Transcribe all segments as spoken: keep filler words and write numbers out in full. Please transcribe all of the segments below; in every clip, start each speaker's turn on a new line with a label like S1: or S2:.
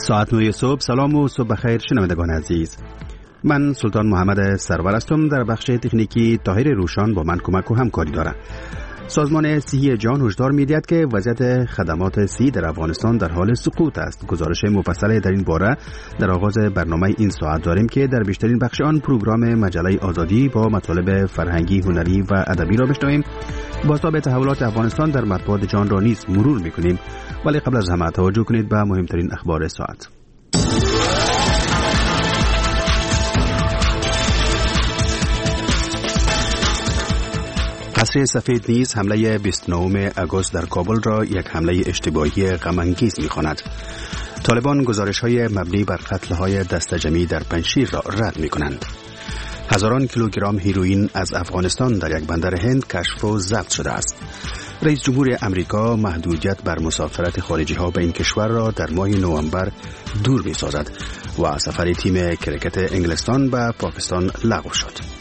S1: ساعت نه صبح. سلام و صبح بخیر شنوندگان عزیز. من سلطان محمد سرور هستم. در بخش تکنیکی طاهر روشان با من کمک و همکاری دارد. سازمان صحی جهان هشدار می‌دهد که وضعیت خدمات صحی در افغانستان در حال سقوط است. گزارش مفصل در این باره در آغاز برنامه این ساعت داریم که در بیشترین بخش آن پروگرام مجله آزادی با مطالب فرهنگی، هنری و ادبی را بشنویم. بازتاب تحولات افغانستان در مطبوعات جهان را نیز مرور می‌کنیم. ولی قبل از همه توجه کنید به مهمترین اخبار ساعت. قصر سفید نیز حمله بیست و نهم آگوست در کابل را یک حمله اشتباهی غم‌انگیز می‌خواند. طالبان گزارش‌های مبنی بر قتل‌های دسته‌جمعی در پنجشیر را رد می‌کنند. هزاران کیلوگرم هیروئین از افغانستان در یک بندر هند کشف و ضبط شده است. رئیس جمهور امریکا محدودیت بر مسافرت خارجی‌ها به این کشور را در ماه نوامبر دور می‌سازد و سفر تیم کرکت انگلستان به پاکستان لغو شد.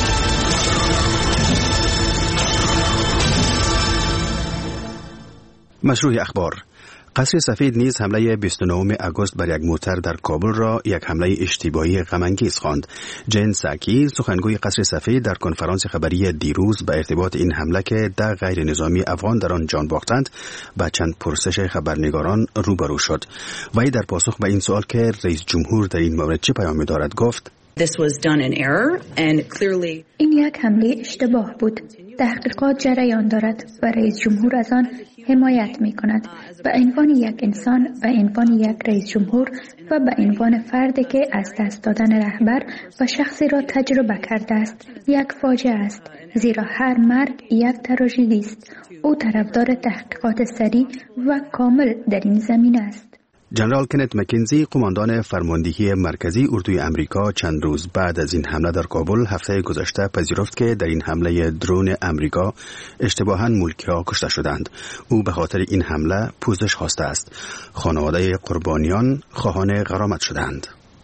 S1: مشروع اخبار. قصر سفید نیز حمله بیست و نهم آگوست بر یک موتر در کابل را یک حمله اشتباهی غم‌انگیز خواند. جن ساکی سخنگوی قصر سفید در کنفرانس خبری دیروز به ارتباط این حمله که ده غیر نظامی افغان در آن جان باختند با چند پرسش خبرنگاران روبرو شد. وی در پاسخ به این سوال که رئیس جمهور در این مورد چه پیامی دارد گفت:
S2: This was done in error and clearly
S3: این یک حمله اشتباه بود. تحقیقات جریان دارد و رئیس جمهور از آن حمایت می کند. به عنوان یک انسان، به عنوان یک رئیس جمهور و به عنوان فردی که از دست دادن رهبر و شخصی را تجربه کرده است، یک فاجعه است. زیرا هر مرگ یک تراژدی است. او طرفدار تحقیقات سریع و کامل در این زمینه است.
S1: جنرال کنت مکنزی قماندان فرماندهی مرکزی اردوی امریکا چند روز بعد از این حمله در کابل هفته گذشته پذیرفت که در این حمله درون امریکا اشتباهاً ملکی‌ها کشته شدند. او به خاطر این حمله پوزش خواسته است. خانواده قربانیان خواهان غرامت شدند.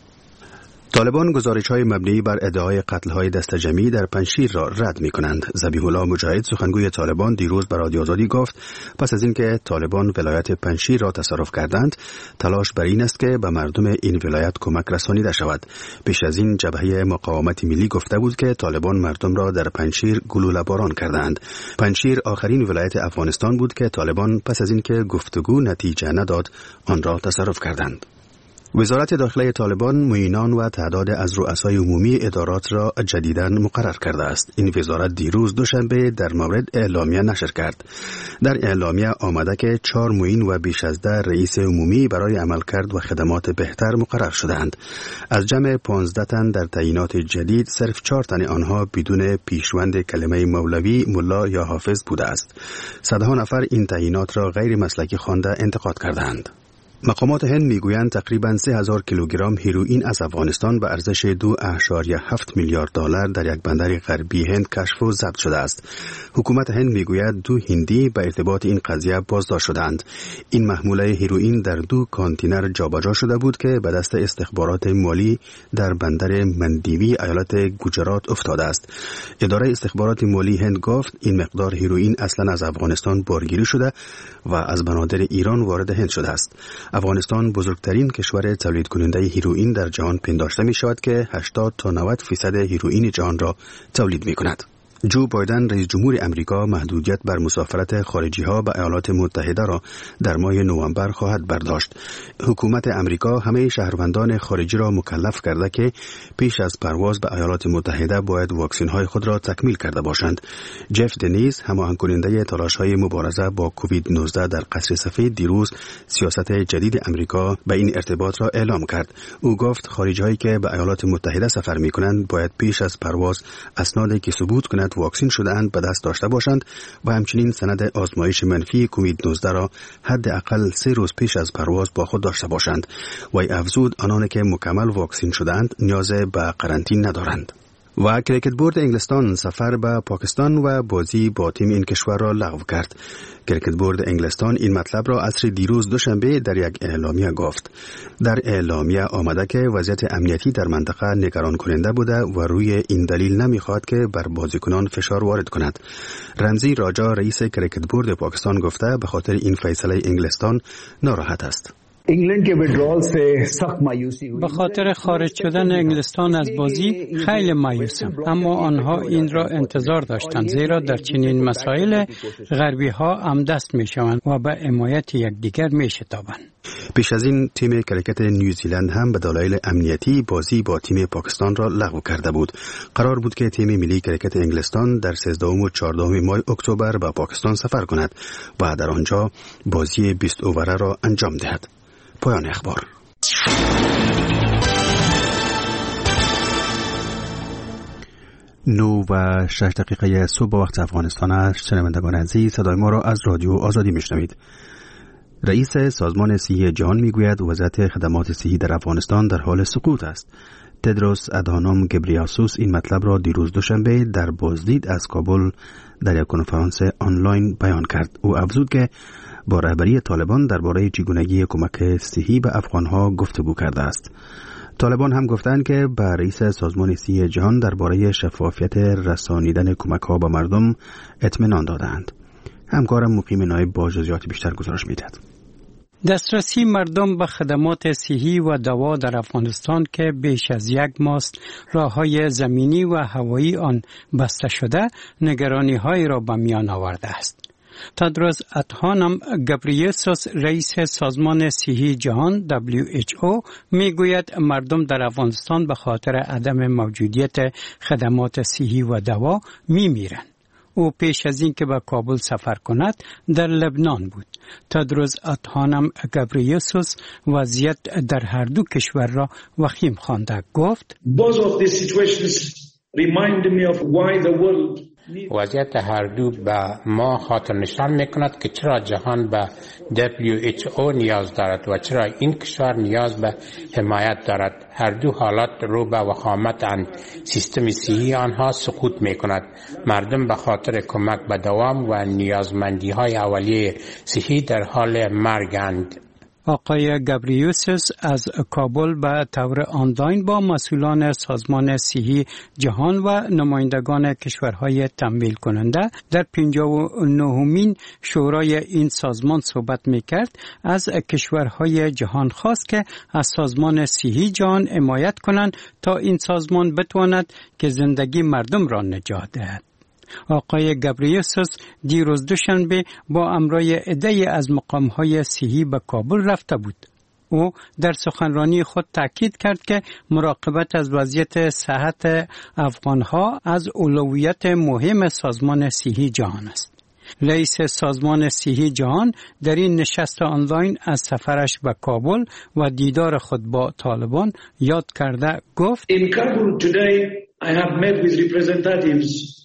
S1: طالبان گزارش‌های مبنی بر ادعای قتل‌های دسته‌جمعی در پنجشیر را رد می‌کنند. ذبیح الله مجاهد سخنگوی طالبان دیروز به رادیو آزادی گفت پس از اینکه طالبان ولایت پنجشیر را تصرف کردند، تلاش بر این است که به مردم این ولایت کمک رسانیده شود. پیش از این جبهه مقاومت ملی گفته بود که طالبان مردم را در پنجشیر گلوله باران کردند. پنجشیر آخرین ولایت افغانستان بود که طالبان پس از اینکه گفتگو نتیجه نداد، آن را تصرف کردند. وزارت داخلی طالبان معینان و تعداد از رؤسای عمومی ادارات را جدیداً مقرر کرده است. این وزارت دیروز دوشنبه در مورد اعلامیه نشر کرد. در اعلامیه آمده که چهار معین و بیش از ده رئیس عمومی برای عملکرد و خدمات بهتر مقرر شدند. از جمع پانزده تن در تعیینات جدید صرف چهار تن آنها بدون پیشوند کلمه مولوی، ملا یا حافظ بوده است. صدها نفر این تعیینات را غیر مسلکی خوانده انتقاد کردند. مقامات هند میگویند تقریباً سه هزار کیلوگرم هیروئین از افغانستان به ارزش دو اشاریه هفت میلیارد دلار در یک بندر غربی هند کشف و ضبط شده است. حکومت هند میگوید دو هندی به ارتباط این قضیه بازداشت شدند. این محموله هیروئین در دو کانتینر جابجا شده بود که به دست استخبارات مالی در بندر مندیوی ایالت گوجرات افتاده است. اداره استخبارات مالی هند گفت این مقدار هیروئین اصلاً از افغانستان بارگیری شده و از بنادر ایران وارد هند شده است. افغانستان بزرگترین کشور تولید کننده هیروئین در جهان پنداشته می شود که هشتاد تا نود فیصد هیروئین جهان را تولید می کند. جو بایدن رئیس جمهور امریکا محدودیت بر مسافرت خارجی‌ها به ایالات متحده را در ماه نوامبر خواهد برداشت. حکومت امریکا همه شهروندان خارجی را مکلف کرده که پیش از پرواز به ایالات متحده باید واکسن‌های خود را تکمیل کرده باشند. جف دنیز هماهنگ کننده تلاش‌های مبارزه با کووید نوزده در قصر سفید دیروز سیاست جدید امریکا به این ارتباط را اعلام کرد. او گفت خارجی‌هایی که به ایالات متحده سفر می‌کنند باید پیش از پرواز اسنادی که ثبوت کند واکسن شده‌اند به دست داشته باشند و همچنین سند آزمایش منفی کووید نوزده را حداقل سه روز پیش از پرواز با خود داشته باشند. وی افزود آنان که مکمل واکسن شده‌اند نیاز به قرنطینه ندارند. و کریکت بورد انگلستان سفر به پاکستان و بازی با تیم این کشور را لغو کرد. کریکت بورد انگلستان این مطلب را عصر دیروز دوشنبه در یک اعلامیه گفت. در اعلامیه آمده که وضعیت امنیتی در منطقه نگران کننده بوده و روی این دلیل نمیخواد که بر بازیکنان فشار وارد کند. رمزی راجا رئیس کریکت بورد پاکستان گفته به خاطر این فیصله انگلستان ناراحت است.
S4: England के withdrawal से सख्त मायूसी हुई.
S5: به خاطر خارج شدن انگلستان از بازی خیلی مایوسم، اما آنها این را انتظار داشتند، زیرا در چنین مسائل غربی ها همدست می شوند و به حمایت یکدیگر می شتابند.
S1: پیش از این تیم کرکت نیوزیلند هم به دلایل امنیتی بازی با تیم پاکستان را لغو کرده بود. قرار بود که تیم ملی کرکت انگلستان در سیزدهم و چهاردهم ماه اکتبر به پاکستان سفر کند و در آنجا بازی بیست اووره را انجام دهد. پایان اخبار. نو و شش دقیقه صبح با وقت افغانستان است. شنوندگان عزیز، صدای ما را از رادیو آزادی میشنوید. رئیس سازمان صحی جهان میگوید وضعیت خدمات صحی در افغانستان در حال سقوط است. تدروس ادهانوم گبریاسوس این مطلب را دیروز دوشنبه در بازدید از کابل در یک کنفرانس آنلاین بیان کرد. او افزود که با رهبری طالبان درباره چگونگی کمک صحی به افغانها گفتگو کرده است. طالبان هم گفتند که به رئیس سازمان صحی جهان درباره شفافیت رسانیدن کمک‌ها به مردم اطمینان دادند. همکارم مقیم نایب با جزئیات بیشتر گزارش می‌دهد.
S5: دسترسی مردم به خدمات صحی و دوا در افغانستان که بیش از یک ماه راه‌های زمینی و هوایی آن بسته شده، نگرانی‌های را به میان آورده است. تدروس ادهانوم گبریاسوس رئیس سازمان صحی جهان دبلیو اچ او میگوید مردم در افغانستان به خاطر عدم موجودیت خدمات صحی و دوا میمیرند. او پیش از اینکه به کابل سفر کند در لبنان بود. تدروس ادهانوم گبریاسوس وضعیت در هر دو کشور را وخیم خوانده. گفت
S6: Both of these situations remind me of why the world
S7: وضعیت هر دو به ما خاطر نشان میکند که چرا جهان به دبلیو اچ او نیاز دارد و چرا این کشور نیاز به حمایت دارد. هر دو حالات رو به وخامت آن سیستم صحی آنها سقوط میکند. مردم به خاطر کمک به دوام و نیازمندی های اولیه صحی در حال مرگند.
S5: آقای گبریاسوس از کابل به طور آنلاین با مسئولان سازمان صحی جهان و نمایندگان کشورهای تمویل کننده در پنجاه و نهمین شورای این سازمان صحبت میکرد. از کشورهای جهان خواست که از سازمان صحی جهان حمایت کنند تا این سازمان بتواند که زندگی مردم را نجات دهد. آقای گبریاسوس دیروز دوشنبه با امرای عده‌ای از مقام‌های صحی به کابل رفته بود. او در سخنرانی خود تاکید کرد که مراقبت از وضعیت صحت افغان‌ها از اولویت مهم سازمان صحی جهان است. رئیس سازمان صحی جهان در این نشست آنلاین از سفرش به کابل و دیدار خود با طالبان یاد کرده گفت
S6: In Kabul today I have met with representatives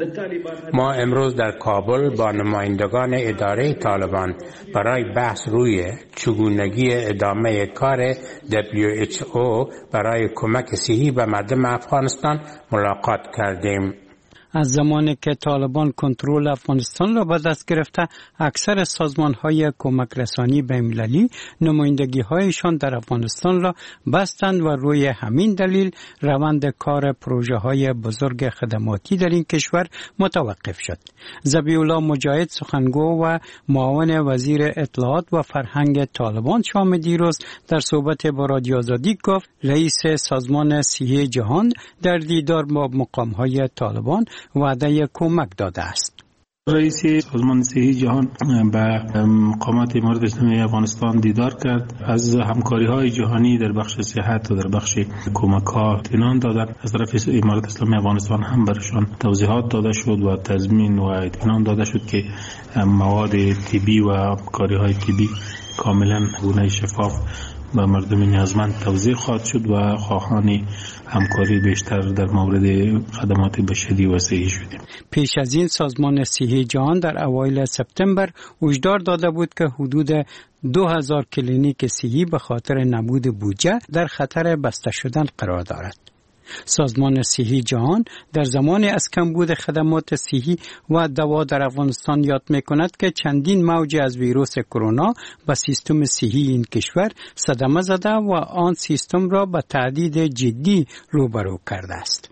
S7: ما امروز در کابل با نمایندگان اداره طالبان برای بحث روی چگونگی ادامه کار دبلیو اچ او برای کمک صحی به مردم افغانستان ملاقات کردیم.
S5: از زمانی که طالبان کنترل افغانستان را به دست گرفته، اکثر سازمان‌های کمک رسانی بین‌المللی نمایندگی‌هایشان در افغانستان را بستند و روی همین دلیل روند کار پروژه‌های بزرگ خدماتی در این کشور متوقف شد. ذبیح‌الله مجاهد سخنگو و معاون وزیر اطلاعات و فرهنگ طالبان شام دیروز در صحبت با رادیو آزادی گفت رئیس سازمان صحی جهان در دیدار با مقام‌های طالبان وعده کمک داده است.
S8: رئیس سازمان صحی جهان به مقامات امارت اسلامی افغانستان دیدار کرد. از همکاری‌های جهانی در بخش صحت و در بخش کمک‌ها اطمینان دادند. از طرف امارت اسلامی افغانستان هم برشان توضیحات داده شد و تضمین و اطمینان داده شد که مواد طبی و کاری‌های طبی کاملا گونه شفاف به مردم نیازمند توزیع خواهد شد و خواهان همکاری بیشتر در مورد خدمات بشری و صحی شدیم.
S5: پیش از این سازمان صحی جهان در اوایل سپتامبر هشدار داده بود که حدود دو هزار کلینیک صحی به خاطر نبود بودجه در خطر بسته شدن قرار دارد. سازمان صحی جهان در زمان از کمبود خدمات صحی و دوا در افغانستان یاد می‌کند که چندین موج از ویروس کرونا به سیستم صحی این کشور صدمه زده و آن سیستم را به تهدید جدی روبرو کرده است.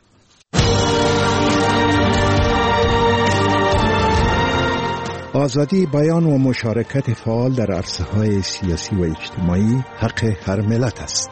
S9: آزادی بیان و مشارکت فعال در عرصه‌های سیاسی و اجتماعی حق هر ملت است.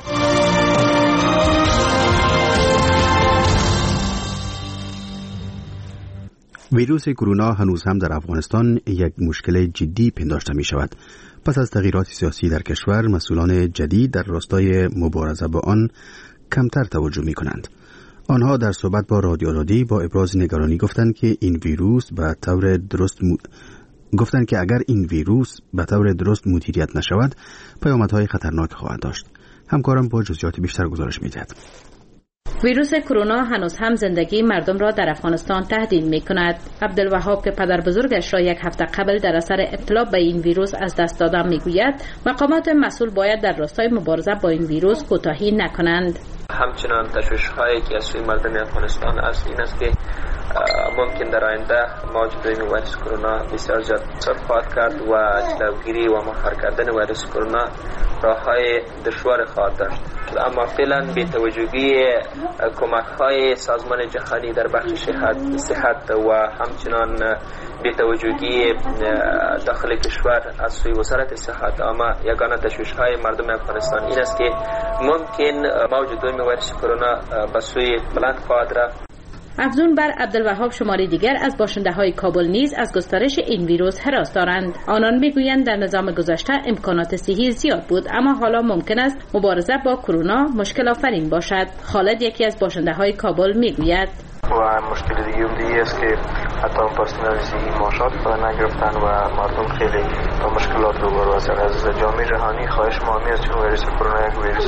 S1: ویروس کرونا هنوز هم در افغانستان یک مشکل جدی پنداشته می شود. پس از تغییرات سیاسی در کشور، مسئولان جدید در راستای مبارزه با آن کمتر توجه می کنند. آنها در صحبت با رادیو آزادی با ابراز نگرانی گفتند که این ویروس به طور درست م... گفتند که اگر این ویروس به طور درست مدیریت نشود، پیامدهای خطرناک خواهد داشت. همکارم با جزئیات بیشتر گزارش می‌دهد.
S10: ویروس کرونا هنوز هم زندگی مردم را در افغانستان تهدید می کند. عبدالوهاب که پدر بزرگش را یک هفته قبل در اثر ابتلا به این ویروس از دست دادن می گوید مقامات مسئول باید در راستای مبارزه با این ویروس کوتاهی نکنند.
S11: همچنان تشویش‌هایی که از سوی مردم افغانستان است این است که ممکن در آینده موج دوم ویروس کرونا بسیار زیاد خواهد کرد و جلوگیری و مهار کردن ویروس کرونا راه‌های دشوار خواهد داشت. اما فعلا به توجهی کمک‌های سازمان جهانی در بخش صحت صحت و همچنان به توجهی داخل کشور از سوی وزارت صحت، اما یگانه تشویش‌های مردم افغانستان این است که ممکن موج دوم ویروس کرونا به سوی بلند خواهد رفت.
S10: افزون بر عبدالوهاب شماری دیگر از باشنده های کابل نیز از گسترش این ویروس هراس دارند. آنان میگویند در نظام گذشته امکانات صحی زیاد بود، اما حالا ممکن است مبارزه با کرونا مشکل آفرین باشد. خالد یکی از باشنده های کابل میگوید
S12: و مشکل دیگه هم دیگه است که حتی اون پرسنل صحی معاشات نگرفتن و مردم خیلی با مشکلات روبرو هستند. از جامعه جهانی خواهش ما می است چون ویروس کرونا یک ویروس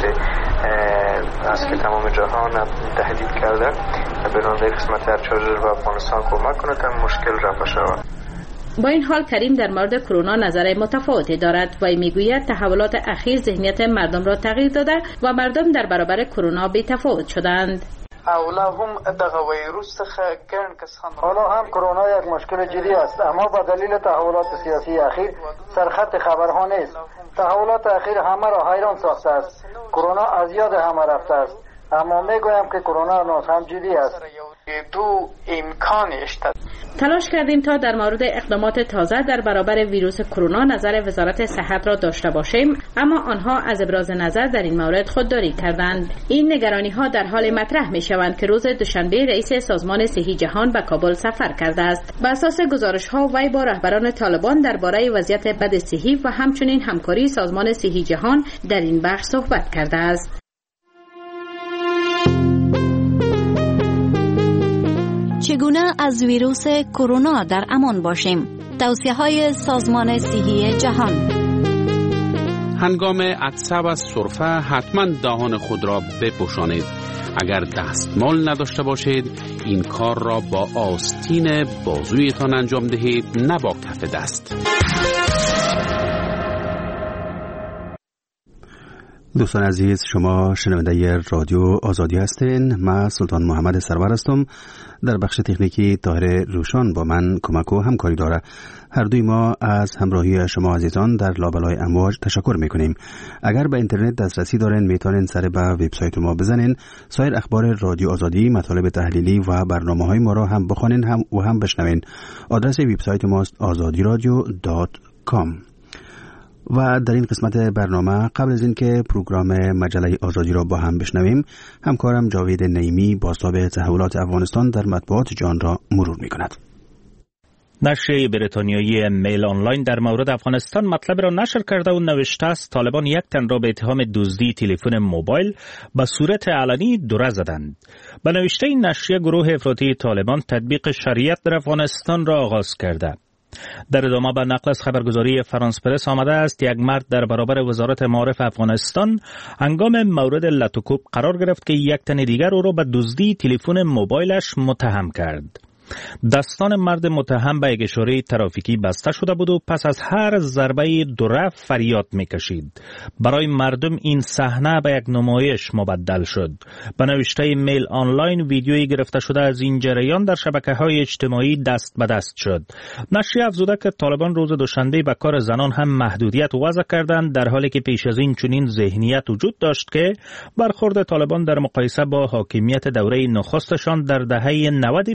S12: است که تمام جهان تهدید کرده، برای قسمت ارچارجر و افغانستان کمک کنه تا مشکل رفع شود.
S10: با این حال کریم در مورد کرونا نظر متفاوتی دارد و میگوید تحولات اخیر ذهنیت مردم را تغییر داده و مردم در برابر کرونا بی‌تفاوت شدند.
S13: اولا هم دغه ویروس څخه ګڼ کسان حالا هم کرونا یک مشکل جدی است، اما به دلیل تحولات سیاسی اخیر سرخط خبرها نیست. تحولات اخیر همه را حیران ساخته است. کرونا از یاد همه رفته است، اما میگویم که کرونا هنوز هم جدی است.
S10: دو امکانش تلاش کردیم تا در مورد اقدامات تازه در برابر ویروس کرونا نظر وزارت صحت را داشته باشیم، اما آنها از ابراز نظر در این مورد خودداری کردند. این نگرانی ها در حال مطرح می شوند که روز دوشنبه رئیس سازمان صحی جهان به کابل سفر کرده است. بر اساس گزارش ها وی با رهبران طالبان درباره وضعیت بد صحی و همچنین همکاری سازمان صحی جهان در این بخش صحبت کرده است.
S14: چگونه از ویروس کرونا در امان باشیم؟ توصیه‌های سازمان صحی جهان.
S15: هنگام عطسه و سرفه حتما دهان خود را بپوشانید. اگر دستمال نداشته باشید این کار را با آستین بازویتان انجام دهید، نه با کف دست.
S1: دوستان عزیز، شما شنونده رادیو آزادی هستین. من سلطان محمد سرور هستم. در بخش تکنیکی طاهر روشان با من کمک و همکاری داره. هر دوی ما از همراهی شما عزیزان در لابلای امواج تشکر میکنیم. اگر به اینترنت دسترسی دارین میتونین سر به وبسایت ما بزنین. سایر اخبار رادیو آزادی، مطالب تحلیلی و برنامه‌های ما را هم بخوانین هم و هم بشنوین. آدرس وبسایت ما است آزادی رادیو دات کام. و در این قسمت برنامه قبل از اینکه پروگرام مجله آزادی را با هم بشنویم، همکارم جاوید نعیمی بازتاب تحولات افغانستان در مطبوعات جهان را مرور می‌کند.
S16: نشریه بریتانیایی میل آنلاین در مورد افغانستان مطلب را نشر کرده و نوشته است طالبان یک تن را به اتهام دزدی تلفن موبایل به صورت علنی دوره زدند. به نوشته این نشریه گروه افراطی طالبان تطبیق شریعت در افغانستان را آغاز کرده. در ادامه به نقل از خبرگزاری فرانس پرس آمده است یک مرد در برابر وزارت معارف افغانستان هنگام مورد لطوکوب قرار گرفت که یک تن دیگر او را به دزدی تلفن موبایلش متهم کرد. دستان مرد متهم به یک اشاره ترافیکی بسته شده بود و پس از هر ضربه دوره فریاد میکشید. برای مردم این صحنه به یک نمایش مبدل شد. به نوشته میل آنلاین ویدیویی گرفته شده از این جریان در شبکه‌های اجتماعی دست به دست شد. نشریه افزوده که طالبان روز دوشنبه به کار زنان هم محدودیت وضع کردند، در حالی که پیش از این چنین ذهنیت وجود داشت که برخورد طالبان در مقایسه با حاکمیت دوره نخستشان در دهه نود